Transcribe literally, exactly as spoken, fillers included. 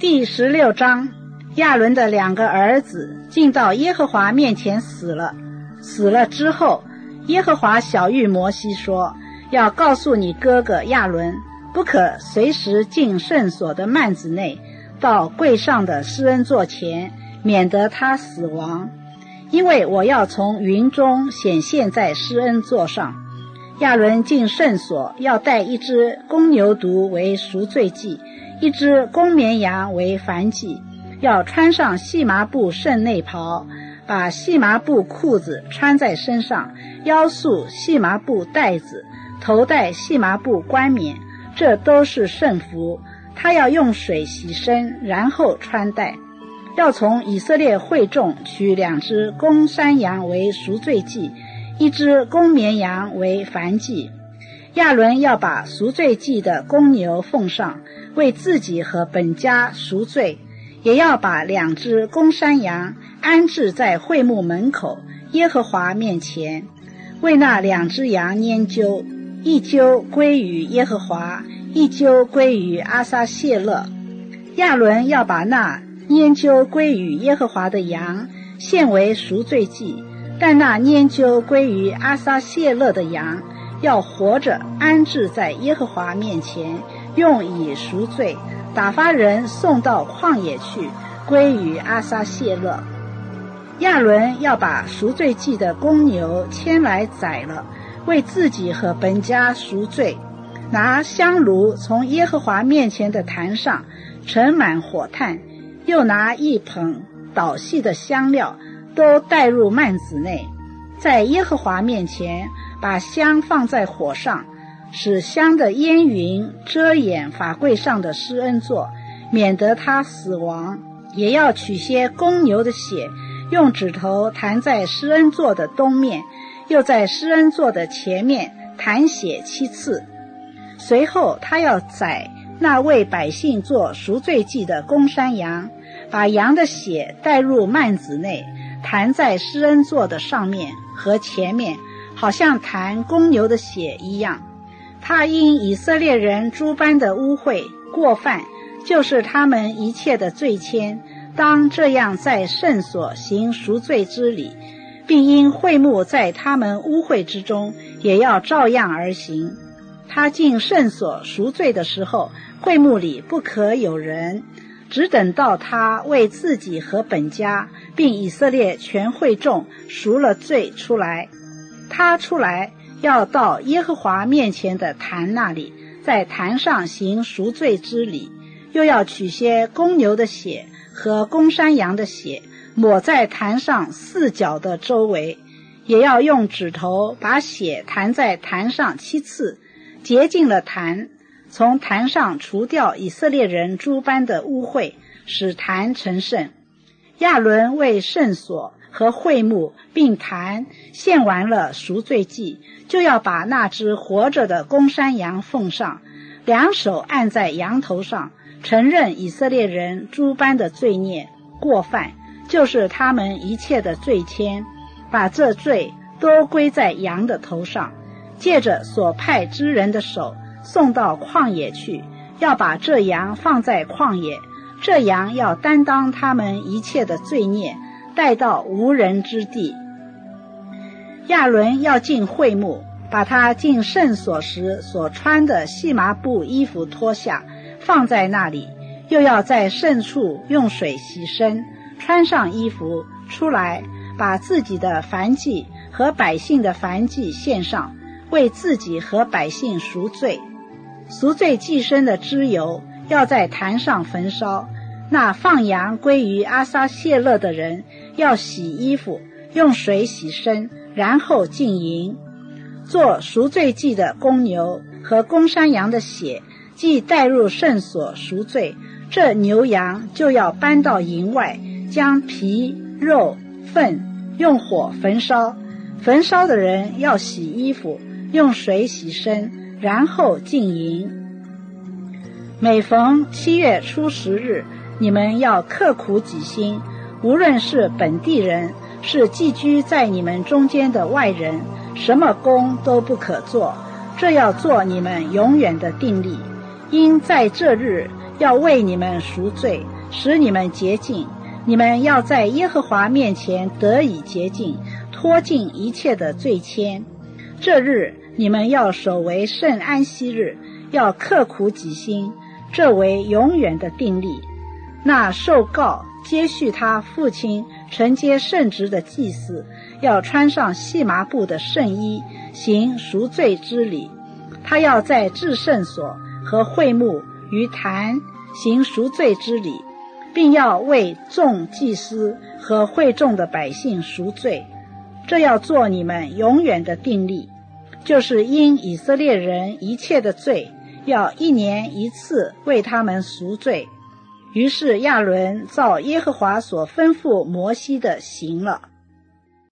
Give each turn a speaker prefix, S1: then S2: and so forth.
S1: 第十六章，亚伦的两个儿子进到耶和华面前死了。死了之后，耶和华晓谕摩西说，要告诉你哥哥亚伦，不可随时进圣所的幔子内，到柜上的施恩座前，免得他死亡。因为我要从云中显现在施恩座上。亚伦进圣所，要带一只公牛犊为赎罪祭，一只公绵羊为燔祭，要穿上细麻布圣内袍，把细麻布裤子穿在身上，腰束细麻布带子，头戴细麻布冠冕，这都是圣服。他要用水洗身，然后穿戴。要从以色列会众取两只公山羊为赎罪祭，一只公绵羊为燔祭。亚伦要把赎罪祭的公牛奉上，为自己和本家赎罪，也要把两只公山羊安置在会幕门口耶和华面前，为那两只羊拈阄，一阄归于耶和华，一阄归于阿撒谢勒。亚伦要把那拈阄归于耶和华的羊献为赎罪祭，但那拈阄归于阿撒谢勒的羊要活着安置在耶和华面前，用以赎罪，打发人送到旷野去，归于阿撒谢勒。亚伦要把赎罪祭的公牛牵来宰了，为自己和本家赎罪，拿香炉从耶和华面前的坛上盛满火炭，又拿一捧捣细的香料，都带入幔子内，在耶和华面前把香放在火上，使香的烟云遮掩法柜上的施恩座，免得他死亡。也要取些公牛的血，用指头弹在施恩座的东面，又在施恩座的前面弹血七次。随后他要宰那为百姓做赎罪祭的公山羊，把羊的血带入幔子内，弹在施恩座的上面和前面，好像弹公牛的血一样。他因以色列人诸般的污秽过犯，就是他们一切的罪愆，当这样在圣所行赎罪之礼，并因会幕在他们污秽之中，也要照样而行。他进圣所赎罪的时候，会幕里不可有人，只等到他为自己和本家并以色列全会众赎了罪出来。他出来要到耶和华面前的坛那里，在坛上行赎罪之礼，又要取些公牛的血和公山羊的血，抹在坛上四角的周围，也要用指头把血弹在坛上七次，洁净了坛，从坛上除掉以色列人诸般的污秽，使坛成圣。亚伦为圣所和会幕并坛献完了赎罪祭，就要把那只活着的公山羊奉上，两手按在羊头上，承认以色列人诸般的罪孽过犯，就是他们一切的罪愆，把这罪都归在羊的头上，借着所派之人的手送到旷野去，要把这羊放在旷野，这羊要担当他们一切的罪孽，带到无人之地。亚伦要进会幕，把他进圣所时所穿的细麻布衣服脱下，放在那里，又要在圣处用水洗身，穿上衣服出来，把自己的燔祭和百姓的燔祭献上，为自己和百姓赎罪。赎罪祭牲的脂油要在坛上焚烧。那放羊归于阿撒谢勒的人要洗衣服，用水洗身，然后进营。做赎罪祭的公牛和公山羊的血既带入圣所赎罪，这牛羊就要搬到营外，将皮肉粪用火焚烧。焚烧的人要洗衣服，用水洗身，然后进营。每逢七月初十日，你们要刻苦己心，无论是本地人，是寄居在你们中间的外人，什么工都不可做，这要做你们永远的定例。因在这日要为你们赎罪， 使你们洁净。你们要在耶和华面前得以洁净，脱尽一切的罪愆。这日你们要守为圣安息日，要刻苦己心，这为永远的定例。那受告接续他父亲承接圣职的祭司，要穿上细麻布的圣衣，行赎罪之礼。他要在至圣所和会幕于坛行赎罪之礼，并要为众祭司和会众的百姓赎罪。这要做你们永远的定例，就是因以色列人一切的罪，要一年一次为他们赎罪。于是亚伦照耶和华所吩咐摩西的行了。